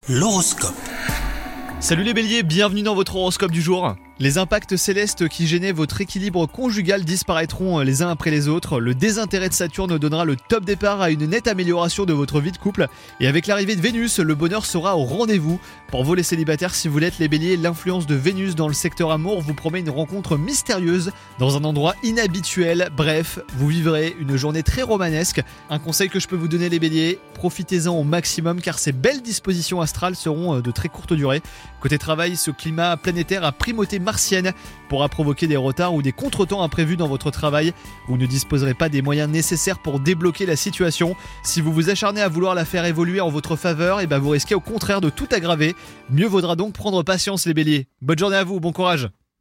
L'horoscope. Salut les béliers, bienvenue dans votre horoscope du jour. Les impacts célestes qui gênaient votre équilibre conjugal disparaîtront les uns après les autres. Le désintérêt de Saturne donnera le top départ à une nette amélioration de votre vie de couple. Et avec l'arrivée de Vénus, le bonheur sera au rendez-vous. Pour vous les célibataires, si vous l'êtes les béliers, l'influence de Vénus dans le secteur amour vous promet une rencontre mystérieuse dans un endroit inhabituel. Bref, vous vivrez une journée très romanesque. Un conseil que je peux vous donner les béliers, profitez-en au maximum car ces belles dispositions astrales seront de très courte durée. Côté travail, ce climat planétaire à primauté martienne pourra provoquer des retards ou des contretemps imprévus dans votre travail. Vous ne disposerez pas des moyens nécessaires pour débloquer la situation. Si vous vous acharnez à vouloir la faire évoluer en votre faveur, vous risquez au contraire de tout aggraver. Mieux vaudra donc prendre patience les béliers. Bonne journée à vous, bon courage.